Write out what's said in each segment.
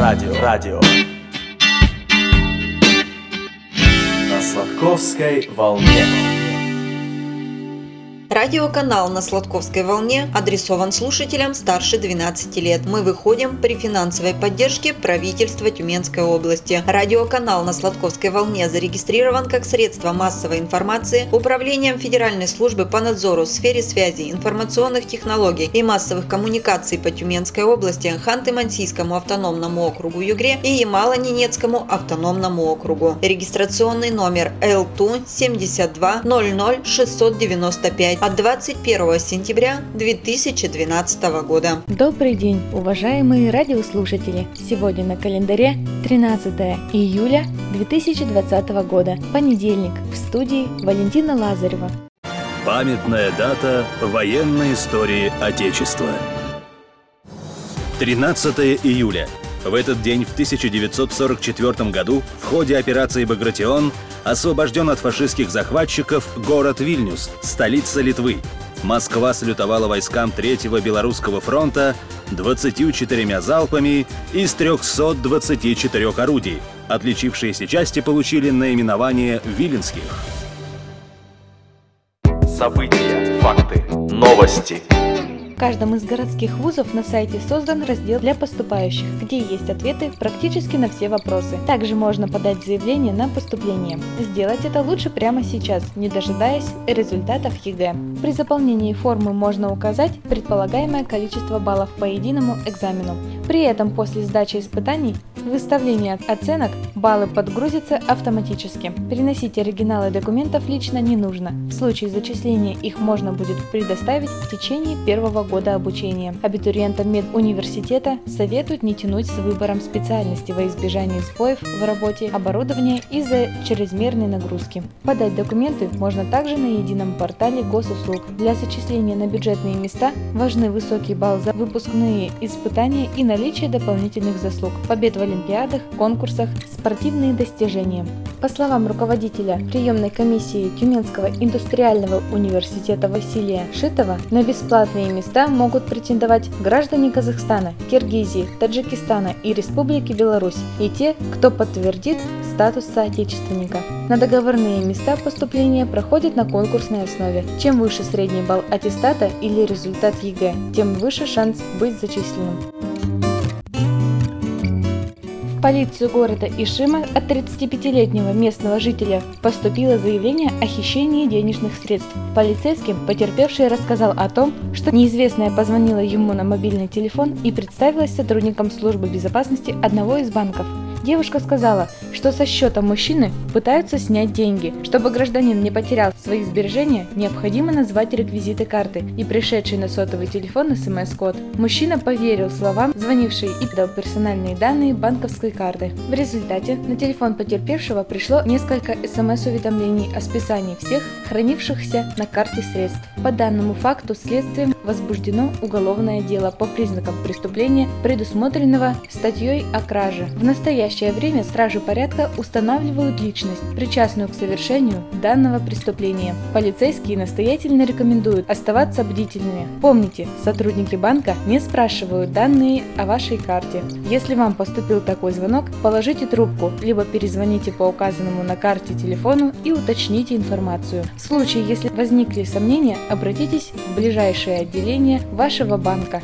Радио. На Сладковской волне. Радиоканал на Сладковской волне адресован слушателям старше 12 лет. Мы выходим при финансовой поддержке правительства Тюменской области. Радиоканал на Сладковской волне зарегистрирован как средство массовой информации Управлением Федеральной службы по надзору в сфере связи, информационных технологий и массовых коммуникаций по Тюменской области, Ханты-Мансийскому автономному округу Югре и Ямало-Ненецкому автономному округу. Регистрационный номер ЛТУ 72 00 695 от 21 сентября 2012 года. Добрый день, уважаемые радиослушатели! Сегодня на календаре 13 июля 2020 года, понедельник, в студии Валентина Лазарева. Памятная дата военной истории Отечества. 13 июля. В этот день, в 1944 году, в ходе операции «Багратион» освобожден от фашистских захватчиков город Вильнюс, столица Литвы. Москва салютовала войскам Третьего Белорусского фронта 24 залпами из 324 орудий. Отличившиеся части получили наименование «Виленских». События, факты, новости. В каждом из городских вузов на сайте создан раздел для поступающих, где есть ответы практически на все вопросы. Также можно подать заявление на поступление. Сделать это лучше прямо сейчас, не дожидаясь результатов ЕГЭ. При заполнении формы можно указать предполагаемое количество баллов по единому экзамену. При этом после сдачи испытаний, выставления оценок, баллы подгрузятся автоматически. Переносить оригиналы документов лично не нужно. В случае зачисления их можно будет предоставить в течение первого года обучения. Абитуриентам медуниверситета советуют не тянуть с выбором специальности во избежание сбоев в работе оборудования из-за чрезмерной нагрузки. Подать документы можно также на едином портале госуслуг. Для зачисления на бюджетные места важны высокий балл за выпускные испытания и наличие дополнительных заслуг, побед в олимпиадах, конкурсах, спортивные достижения. По словам руководителя приемной комиссии Тюменского индустриального университета Василия Шитова, на бесплатные места могут претендовать граждане Казахстана, Киргизии, Таджикистана и Республики Беларусь и те, кто подтвердит статус соотечественника. На договорные места поступления проходят на конкурсной основе. Чем выше средний балл аттестата или результат ЕГЭ, тем выше шанс быть зачисленным. В полицию города Ишима от 35-летнего местного жителя поступило заявление о хищении денежных средств. Полицейским потерпевший рассказал о том, что неизвестная позвонила ему на мобильный телефон и представилась сотрудником службы безопасности одного из банков. Девушка сказала, что со счета мужчины пытаются снять деньги. Чтобы гражданин не потерял свои сбережения, необходимо назвать реквизиты карты и пришедший на сотовый телефон СМС-код. Мужчина поверил словам звонившей и дал персональные данные банковской карты. В результате на телефон потерпевшего пришло несколько СМС-уведомлений о списании всех хранившихся на карте средств. По данному факту следствием возбуждено уголовное дело по признакам преступления, предусмотренного статьей о краже. В настоящее время стражи порядка устанавливают личность, причастную к совершению данного преступления. Полицейские настоятельно рекомендуют оставаться бдительными. Помните, сотрудники банка не спрашивают данные о вашей карте. Если вам поступил такой звонок, положите трубку, либо перезвоните по указанному на карте телефону и уточните информацию. В случае, если возникли сомнения, обратитесь в ближайшее отделение вашего банка.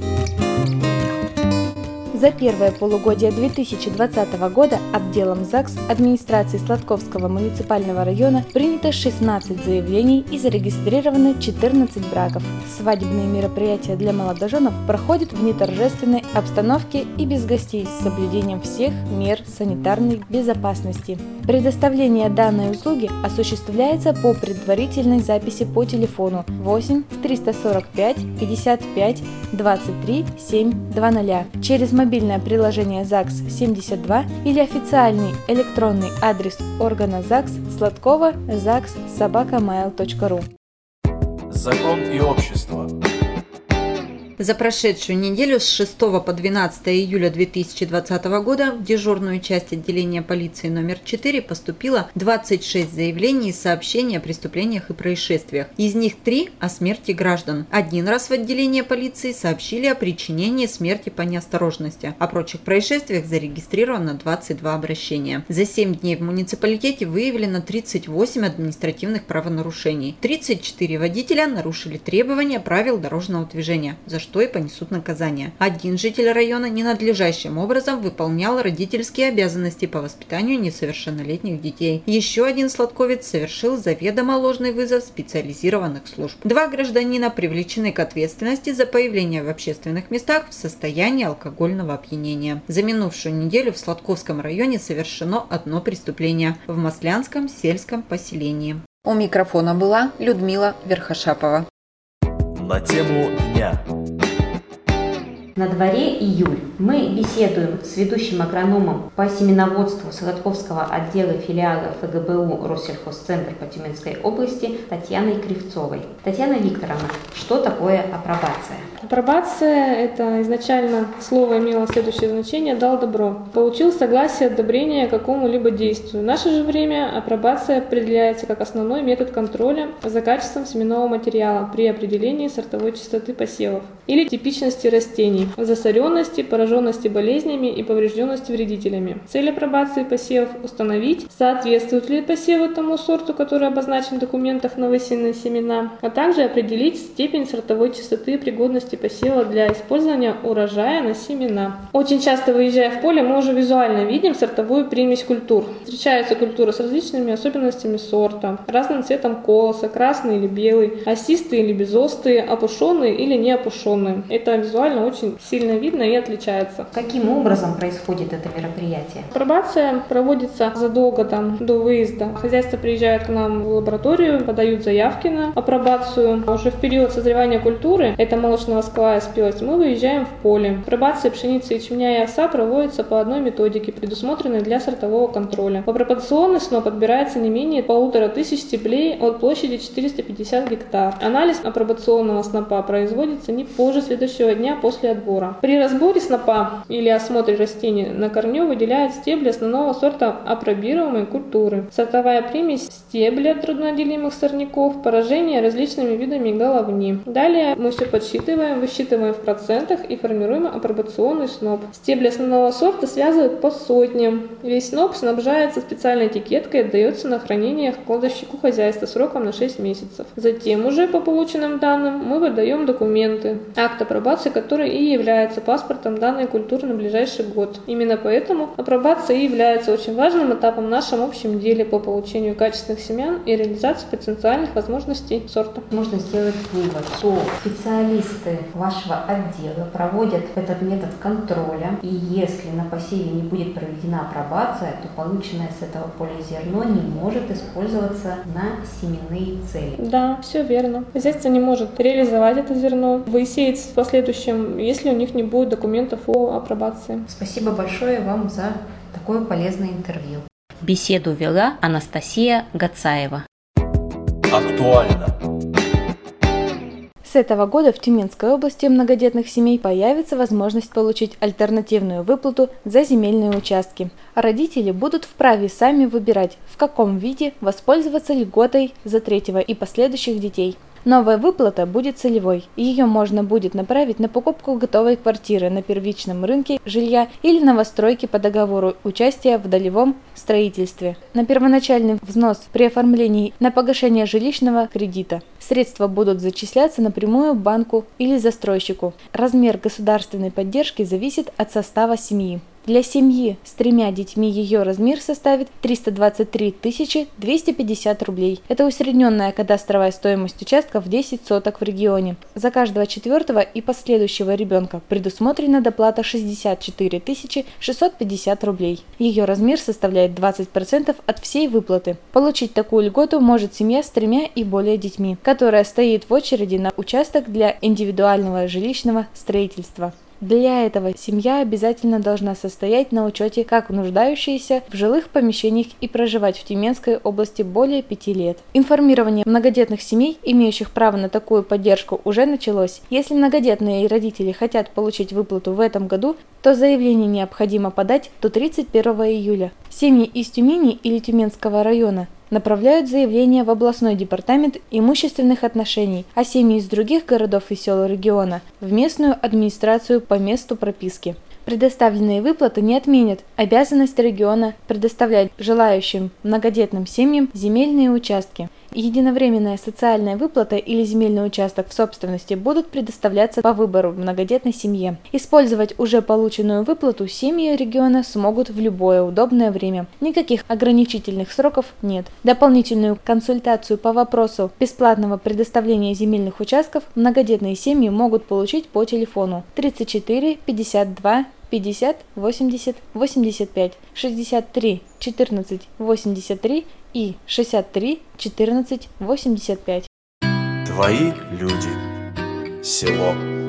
За первое полугодие 2020 года отделом ЗАГС администрации Сладковского муниципального района принято 16 заявлений и зарегистрированы 14 браков. Свадебные мероприятия для молодоженов проходят в неторжественной обстановке и без гостей с соблюдением всех мер санитарной безопасности. Предоставление данной услуги осуществляется по предварительной записи по телефону 8 345 55 23 720 через мобильное приложение ЗАГС 72 или официальный электронный адрес органа ЗАГС Сладкова zags@mail.ru. Закон и общество. За прошедшую неделю с 6 по 12 июля 2020 года в дежурную часть отделения полиции номер 4 поступило 26 заявлений и сообщений о преступлениях и происшествиях. Из них 3 о смерти граждан. Один раз в отделение полиции сообщили о причинении смерти по неосторожности. О прочих происшествиях зарегистрировано 22 обращения. За 7 дней в муниципалитете выявлено 38 административных правонарушений. 34 водителя нарушили требования правил дорожного движения, за что и понесут наказание. Один житель района ненадлежащим образом выполнял родительские обязанности по воспитанию несовершеннолетних детей. Еще один сладковец совершил заведомо ложный вызов специализированных служб. 2 гражданина привлечены к ответственности за появление в общественных местах в состоянии алкогольного опьянения. За минувшую неделю в Сладковском районе совершено одно преступление в Маслянском сельском поселении. У микрофона была Людмила Верхошапова. На тему дня. На дворе июль. Мы беседуем с ведущим агрономом по семеноводству Сладковского отдела филиала ФГБУ Россельхозцентр по Тюменской области Татьяной Кривцовой. Татьяна Викторовна, что такое апробация? Апробация – это изначально слово имело следующее значение «дал добро». Получил согласие одобрения к какому-либо действию. В наше же время апробация определяется как основной метод контроля за качеством семенного материала при определении сортовой чистоты посевов или типичности растений, засоренности, пораженности болезнями и поврежденности вредителями. Цель апробации посевов – установить, соответствуют ли посевы тому сорту, который обозначен в документах на высеянные семена, а также определить степень сортовой чистоты и пригодности посева для использования урожая на семена. Очень часто, выезжая в поле, мы уже визуально видим сортовую примесь культур. Встречаются культуры с различными особенностями сорта, разным цветом колоса, красный или белый, осистые или безостые, опушенные или не опушенные. Это визуально очень сильно видно и отличается. Каким образом происходит это мероприятие? Апробация проводится задолго до выезда. Хозяйства приезжают к нам в лабораторию, подают заявки на апробацию. Уже в период созревания культуры, это молочно-восковая спелость, мы выезжаем в поле. Апробация пшеницы, ячменя и овса проводится по одной методике, предусмотренной для сортового контроля. В апробационный сноп отбирается не менее 1500 стеблей от площади 450 гектар. Анализ апробационного снопа производится не позже следующего дня после отбора. При разборе снопа или осмотре растения на корню выделяют стебли основного сорта апробируемой культуры. Сортовая примесь стебля трудноотделимых сорняков, поражение различными видами головни. Далее мы все подсчитываем, высчитываем в процентах и формируем апробационный сноп. Стебли основного сорта связывают по сотням. Весь сноп снабжается специальной этикеткой и отдается на хранение кладовщику хозяйства сроком на 6 месяцев. Затем уже по полученным данным мы выдаем документы, акт апробации, который и является паспортом данной культуры на ближайший год. Именно поэтому апробация и является очень важным этапом в нашем общем деле по получению качественных семян и реализации потенциальных возможностей сорта. Можно сделать вывод, что специалисты вашего отдела проводят этот метод контроля, и если на посеве не будет проведена апробация, то полученное с этого поля зерно не может использоваться на семенные цели. Да, все верно. Хозяйство не может реализовать это зерно, высеять в последующем, если у них не будет документов о апробации. Спасибо большое вам за такое полезное интервью. Беседу вела Анастасия Гацаева. Актуально. С этого года в Тюменской области у многодетных семей появится возможность получить альтернативную выплату за земельные участки. А родители будут вправе сами выбирать, в каком виде воспользоваться льготой за третьего и последующих детей. Новая выплата будет целевой, и ее можно будет направить на покупку готовой квартиры на первичном рынке жилья или новостройки по договору участия в долевом строительстве, на первоначальный взнос при оформлении на погашение жилищного кредита. Средства будут зачисляться напрямую банку или застройщику. Размер государственной поддержки зависит от состава семьи. Для семьи с 3 детьми ее размер составит 323 250 рублей. Это усредненная кадастровая стоимость участка в 10 соток в регионе. За каждого 4-го и последующего ребенка предусмотрена доплата 64 650 рублей. Ее размер составляет 20% от всей выплаты. Получить такую льготу может семья с 3 и более детьми, которая стоит в очереди на участок для индивидуального жилищного строительства. Для этого семья обязательно должна состоять на учете как нуждающиеся в жилых помещениях и проживать в Тюменской области более 5 лет. Информирование многодетных семей, имеющих право на такую поддержку, уже началось. Если многодетные родители хотят получить выплату в этом году, то заявление необходимо подать до 31 июля. Семьи из Тюмени или Тюменского района направляют заявление в областной департамент имущественных отношений, а семьи из других городов и сел региона – в местную администрацию по месту прописки. Предоставленные выплаты не отменят обязанность региона предоставлять желающим многодетным семьям земельные участки. Единовременная социальная выплата или земельный участок в собственности будут предоставляться по выбору многодетной семье. Использовать уже полученную выплату семьи региона смогут в любое удобное время. Никаких ограничительных сроков нет. Дополнительную консультацию по вопросу бесплатного предоставления земельных участков многодетные семьи могут получить по телефону 34 52 50 80 85 63 14 83 и 63 14 85. Твои люди. Село.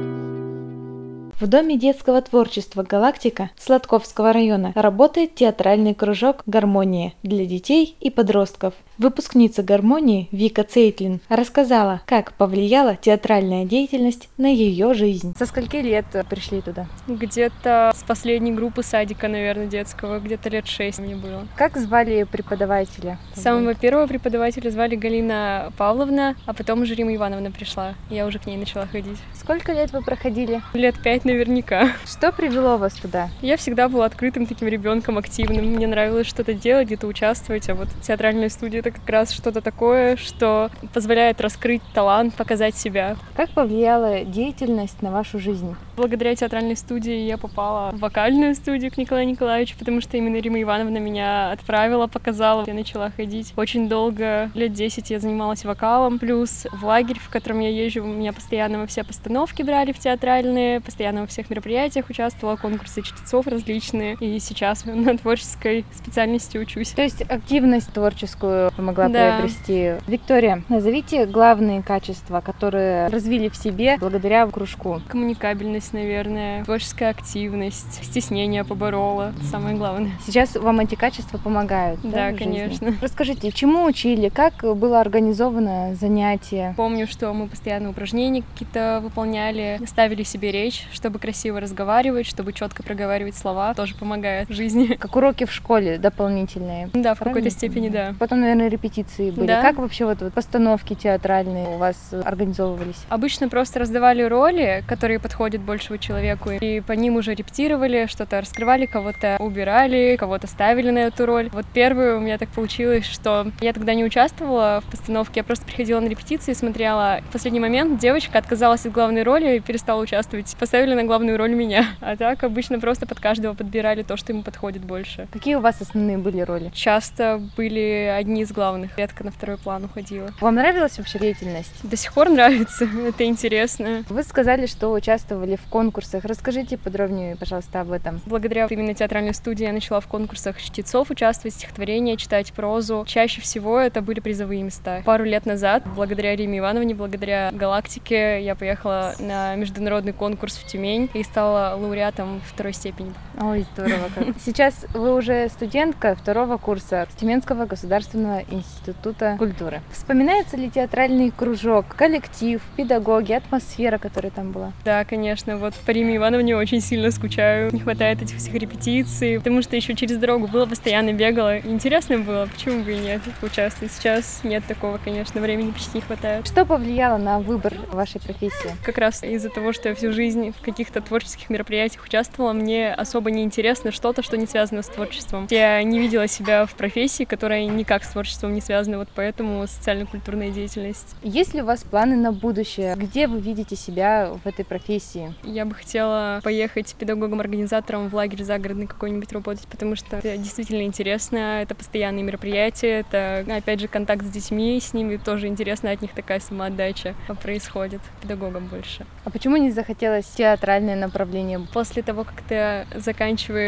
В Доме детского творчества «Галактика» Сладковского района работает театральный кружок «Гармония» для детей и подростков. Выпускница «Гармонии» Вика Цейтлин рассказала, как повлияла театральная деятельность на ее жизнь. Со скольки лет пришли туда? Где-то с последней группы садика, наверное, детского, где-то лет 6 мне было. Как звали преподавателя? Самого первого преподавателя звали Галина Павловна, а потом уже Рима Ивановна пришла. Я уже к ней начала ходить. Сколько лет вы проходили? Лет 5 наверняка. Что привело вас туда? Я всегда была открытым таким ребенком, активным. Мне нравилось что-то делать, где-то участвовать, а вот театральная студия — это как раз что-то такое, что позволяет раскрыть талант, показать себя. Как повлияла деятельность на вашу жизнь? Благодаря театральной студии я попала в вокальную студию к Николаю Николаевичу, потому что именно Рима Ивановна меня отправила, показала. Я начала ходить очень долго, лет 10 я занималась вокалом, плюс в лагерь, в котором я езжу, меня постоянно во все постановки брали в театральные, постоянно во всех мероприятиях участвовала, конкурсы чтецов различные, и сейчас на творческой специальности учусь. То есть активность творческую помогла приобрести. Виктория, назовите главные качества, которые развили в себе благодаря кружку. Коммуникабельность, наверное, творческая активность, стеснение поборола, это самое главное. Сейчас вам эти качества помогают? Да, конечно. Расскажите, чему учили, как было организовано занятие? Помню, что мы постоянно упражнения какие-то выполняли, ставили себе речь, чтобы красиво разговаривать, чтобы четко проговаривать слова, тоже помогает в жизни. Как уроки в школе дополнительные? Да, в какой-то степени, да. Потом, наверное, репетиции были. Да. Как вообще вот постановки театральные у вас организовывались? Обычно просто раздавали роли, которые подходят большему человеку, и по ним уже репетировали, что-то раскрывали, кого-то убирали, кого-то ставили на эту роль. Вот первую у меня так получилось, что я тогда не участвовала в постановке, я просто приходила на репетиции, смотрела. В последний момент девочка отказалась от главной роли и перестала участвовать. Поставили на главную роль меня. А так обычно просто под каждого подбирали то, что ему подходит больше. Какие у вас основные были роли? Часто были одни из главных, редко на второй план уходила. Вам нравилась вообще деятельность? До сих пор нравится, это интересно. Вы сказали, что участвовали в конкурсах. Расскажите подробнее, пожалуйста, об этом. Благодаря именно театральной студии я начала в конкурсах чтецов участвовать, стихотворения, читать прозу. Чаще всего это были призовые места. Пару лет назад, благодаря Риме Ивановне, благодаря «Галактике», я поехала на международный конкурс в Тюмень и стала лауреатом второй степени. Ой, здорово как. Сейчас вы уже студентка второго курса Тюменского государственного института культуры. Вспоминается ли театральный кружок, коллектив, педагоги, атмосфера, которая там была? Да, конечно. Вот по Риме Ивановне очень сильно скучаю. Не хватает этих всех репетиций, потому что еще через дорогу было, постоянно бегала. Интересно было, почему бы и нет участвовать. Сейчас нет такого, конечно, времени почти не хватает. Что повлияло на выбор вашей профессии? Как раз из-за того, что я всю жизнь в каких-то творческих мероприятиях участвовала, мне особо не интересно что-то, что не связано с творчеством. Я не видела себя в профессии, которая никак с творчеством не связана, вот поэтому социально-культурная деятельность. Есть ли у вас планы на будущее? Где вы видите себя в этой профессии? Я бы хотела поехать педагогом-организатором в лагерь загородный какой-нибудь работать, потому что это действительно интересно, это постоянные мероприятия, это, опять же, контакт с детьми, с ними тоже интересно, от них такая самоотдача происходит, педагогом больше. А почему не захотелось театральное направление? После того, как ты заканчиваешь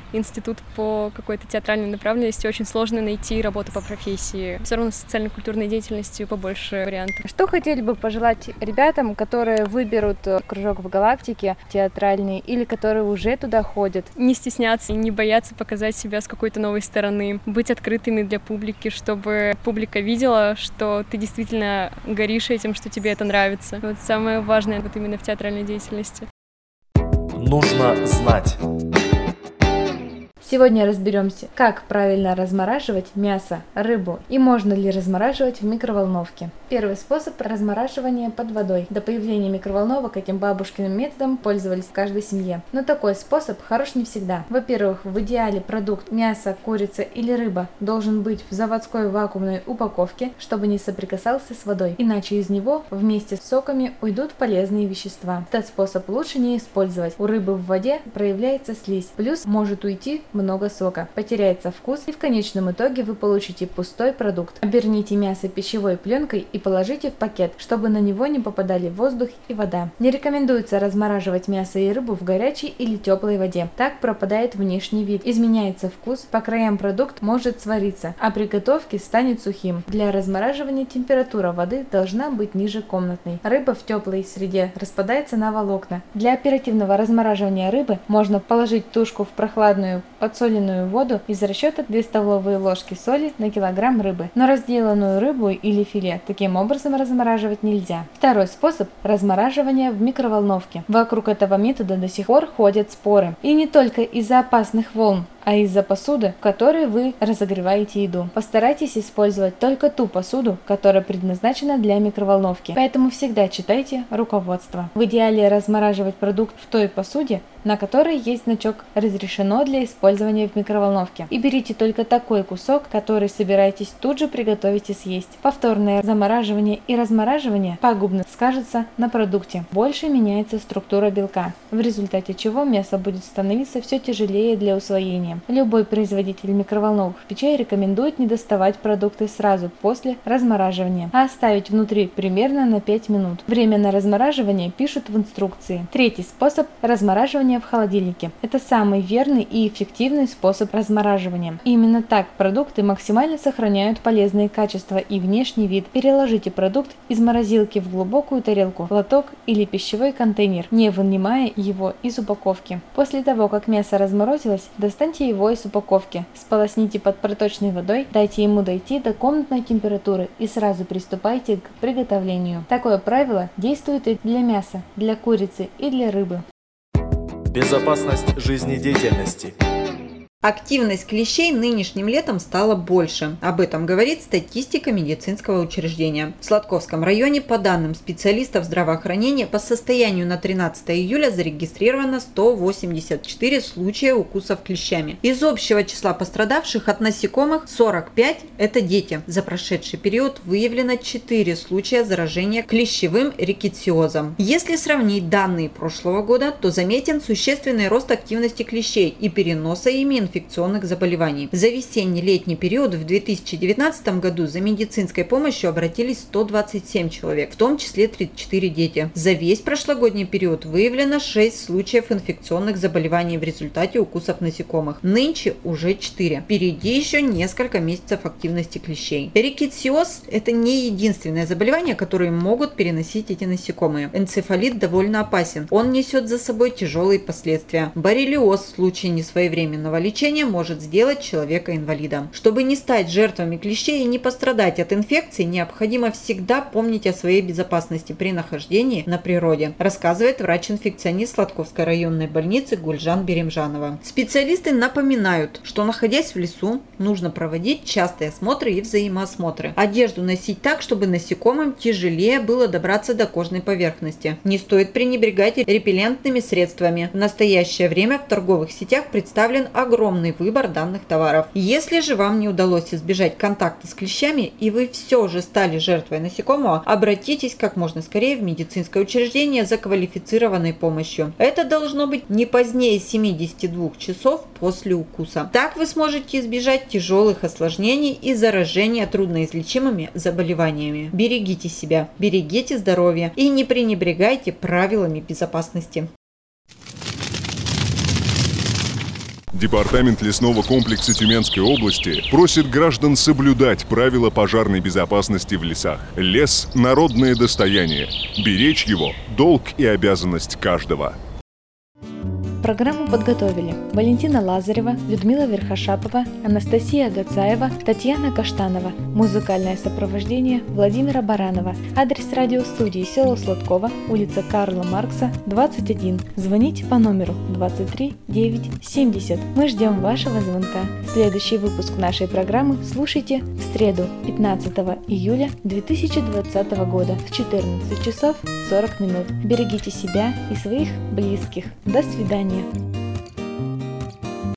институт по какой-то театральной направленности, очень сложно найти работу по профессии. Все равно с социально-культурной деятельностью побольше вариантов. Что хотели бы пожелать ребятам, которые выберут кружок в галактике театральный или которые уже туда ходят? Не стесняться и не бояться показать себя с какой-то новой стороны, быть открытыми для публики, чтобы публика видела, что ты действительно горишь этим, что тебе это нравится. Вот самое важное вот именно в театральной деятельности. Нужно знать. Сегодня разберемся, как правильно размораживать мясо, рыбу и можно ли размораживать в микроволновке. Первый способ – размораживание под водой. До появления микроволновок этим бабушкиным методом пользовались в каждой семье. Но такой способ хорош не всегда. Во-первых, в идеале продукт мясо, курица или рыба должен быть в заводской вакуумной упаковке, чтобы не соприкасался с водой, иначе из него вместе с соками уйдут полезные вещества. Этот способ лучше не использовать. У рыбы в воде проявляется слизь, плюс может уйти много сока, потеряется вкус и в конечном итоге вы получите пустой продукт. Оберните мясо пищевой пленкой и положите в пакет, чтобы на него не попадали воздух и вода. Не рекомендуется размораживать мясо и рыбу в горячей или теплой воде. Так пропадает внешний вид, изменяется вкус, по краям продукт может свариться, а при готовке станет сухим. Для размораживания температура воды должна быть ниже комнатной. Рыба в теплой среде распадается на волокна. Для оперативного размораживания рыбы можно положить тушку в прохладную подсоленную воду из расчета 2 столовые ложки соли на килограмм рыбы. Но разделанную рыбу или филе таким образом размораживать нельзя. Второй способ – размораживание в микроволновке. Вокруг этого метода до сих пор ходят споры. И не только из-за опасных волн, а из-за посуды, в которой вы разогреваете еду. Постарайтесь использовать только ту посуду, которая предназначена для микроволновки. Поэтому всегда читайте руководство. В идеале размораживать продукт в той посуде, на которой есть значок «Разрешено для использования в микроволновке». И берите только такой кусок, который собираетесь тут же приготовить и съесть. Повторное замораживание и размораживание пагубно скажется на продукте. Больше меняется структура белка, в результате чего мясо будет становиться все тяжелее для усвоения. Любой производитель микроволновых печей рекомендует не доставать продукты сразу после размораживания, а оставить внутри примерно на 5 минут. Время на размораживание пишут в инструкции. Третий способ – размораживание в холодильнике. Это самый верный и эффективный способ размораживания. Именно так продукты максимально сохраняют полезные качества и внешний вид. Переложите продукт из морозилки в глубокую тарелку, лоток или пищевой контейнер, не вынимая его из упаковки. После того, как мясо разморозилось, достаньте его из упаковки, сполосните под проточной водой, дайте ему дойти до комнатной температуры и сразу приступайте к приготовлению. Такое правило действует и для мяса, для курицы и для рыбы. Безопасность жизнедеятельности. Активность клещей нынешним летом стала больше. Об этом говорит статистика медицинского учреждения. В Сладковском районе, по данным специалистов здравоохранения, по состоянию на 13 июля зарегистрировано 184 случая укусов клещами. Из общего числа пострадавших от насекомых 45 – это дети. За прошедший период выявлено 4 случая заражения клещевым рикетсиозом. Если сравнить данные прошлого года, то заметен существенный рост активности клещей и переноса ими инфекционных заболеваний. За весенне-летний период в 2019 году за медицинской помощью обратились 127 человек, в том числе 34 дети. За весь прошлогодний период выявлено 6 случаев инфекционных заболеваний в результате укусов насекомых. Нынче уже 4. Впереди еще несколько месяцев активности клещей. Рикетсиоз – это не единственное заболевание, которое могут переносить эти насекомые. Энцефалит довольно опасен. Он несет за собой тяжелые последствия. Боррелиоз в случае несвоевременного лечения может сделать человека инвалидом. Чтобы не стать жертвами клещей и не пострадать от инфекции, необходимо всегда помнить о своей безопасности при нахождении на природе, рассказывает врач-инфекционист Сладковской районной больницы Гульжан Беремжанова. Специалисты напоминают, что, находясь в лесу, нужно проводить частые осмотры и взаимоосмотры. Одежду носить так, чтобы насекомым тяжелее было добраться до кожной поверхности. Не стоит пренебрегать репеллентными средствами. В настоящее время в торговых сетях представлен огромный выбор данных товаров. Если же вам не удалось избежать контакта с клещами и вы все же стали жертвой насекомого, обратитесь как можно скорее в медицинское учреждение за квалифицированной помощью. Это должно быть не позднее 72 часов после укуса. Так вы сможете избежать тяжелых осложнений и заражения трудноизлечимыми заболеваниями. Берегите себя, берегите здоровье и не пренебрегайте правилами безопасности. Департамент лесного комплекса Тюменской области просит граждан соблюдать правила пожарной безопасности в лесах. Лес – народное достояние. Беречь его – долг и обязанность каждого. Программу подготовили Валентина Лазарева, Людмила Верхошапова, Анастасия Гацаева, Татьяна Каштанова. Музыкальное сопровождение Владимира Баранова. Адрес радиостудии село Сладково, улица Карла Маркса, 21. Звоните по номеру 23 9 70. Мы ждем вашего звонка. Следующий выпуск нашей программы слушайте в среду, 15 июля 2020 года в 14 часов 40 минут. Берегите себя и своих близких. До свидания.